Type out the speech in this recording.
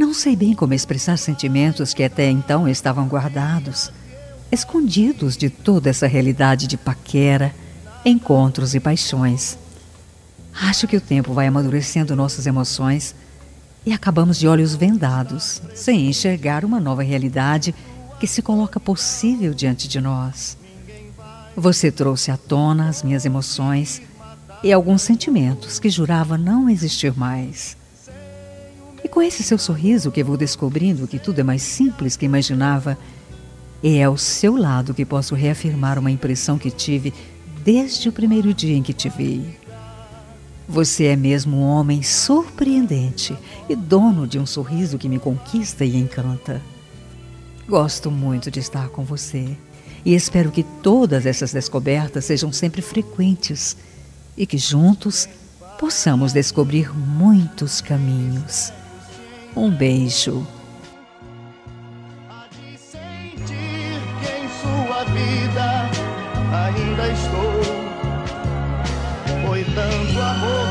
Não sei bem como expressar sentimentos que até então estavam guardados, escondidos de toda essa realidade de paquera, encontros e paixões. Acho que o tempo vai amadurecendo nossas emoções e acabamos de olhos vendados, sem enxergar uma nova realidade que se coloca possível diante de nós. Você trouxe à tona as minhas emoções e alguns sentimentos que jurava não existir mais. E com esse seu sorriso que vou descobrindo que tudo é mais simples que imaginava, e é ao seu lado que posso reafirmar uma impressão que tive desde o primeiro dia em que te vi. Você é mesmo um homem surpreendente e dono de um sorriso que me conquista e encanta. Gosto muito de estar com você e espero que todas essas descobertas sejam sempre frequentes e que juntos possamos descobrir muitos caminhos. Um beijo. Há de sentir que em sua vida ainda estou. Foi tanto amor